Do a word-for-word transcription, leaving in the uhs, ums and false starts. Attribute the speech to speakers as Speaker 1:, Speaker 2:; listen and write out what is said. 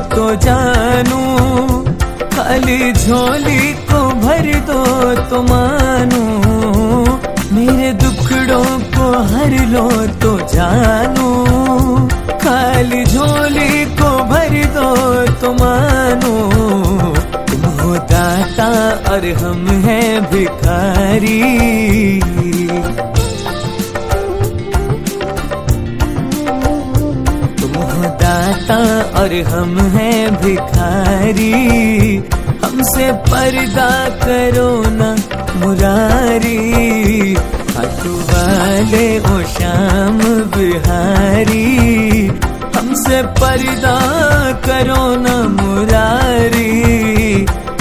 Speaker 1: तो जानू, खाली झोली को भर दो तो मानू, मेरे दुखड़ों को हर लो तो जानू, खाली झोली को भर दो तो मानू, तुम हो दाता और हम हैं भिखारी, तुम हो दाता और हम हैं भिखारी, हमसे पर्दा करो ना मुरारी, खाटू वाले ओ श्याम बिहारी, हमसे पर्दा करो ना मुरारी।